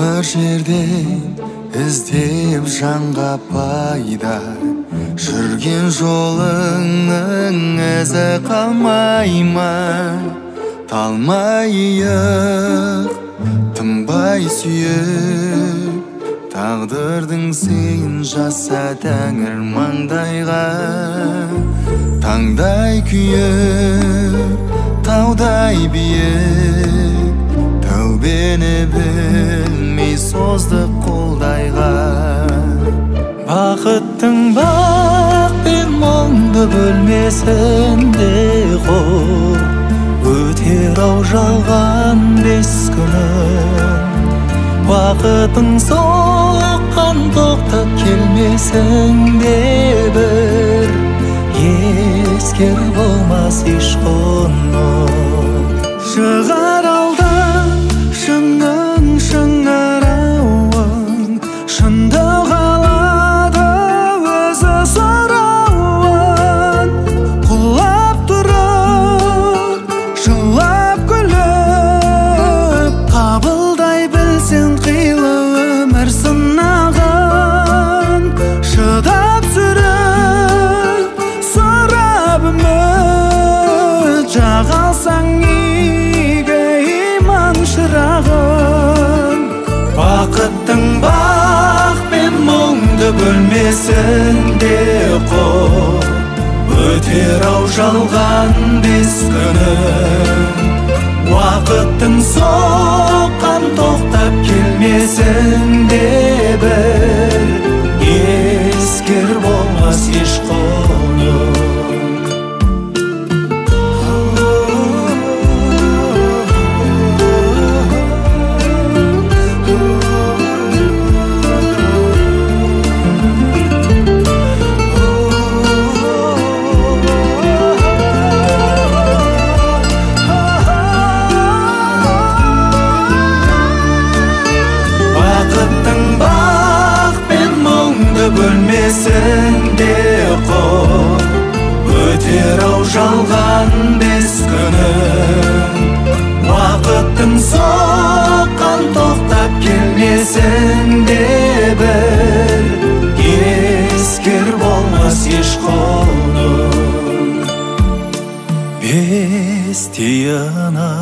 Темір жерден іздеп жанға пайда, жүрген жолыңның ізі қалмай ма? Талмай иық, тынбай сүйіп, тағдырдың сыйын жаса тәңір маңдайға. Таңдай күйіп, таудай биік, тәубені білмей созды қолдайға. Бақыттың бақ пен мұңды бөлмесінде қор, өтер-ау жалған 5 күнін. Уақытың соққан тоқтап келмесің де бір, ескер болмас еш құнын. Шығар алдан шыңның шыңырауын, шындық алады өзі сұрауын. Құлап тұрып, жылап күліп, қабылдай білсең қилы өмір сынағын. Шыдап жүріп, сұрап үміт, жағалсаң иге иман шырағын. Бақыттың бақ пен мұңды бөлмесінде қор, өтер-ау жалған 5 күнін. Уақыттың соққан тоқтап келмесін де бір, ескер болмас еш құнын. Бөлмесінде қор, өтер-ау жалған 5 күнін. Уақыттың соққан тоқтап келмесін де бір, ескер болмас еш құнын. 5 тиыны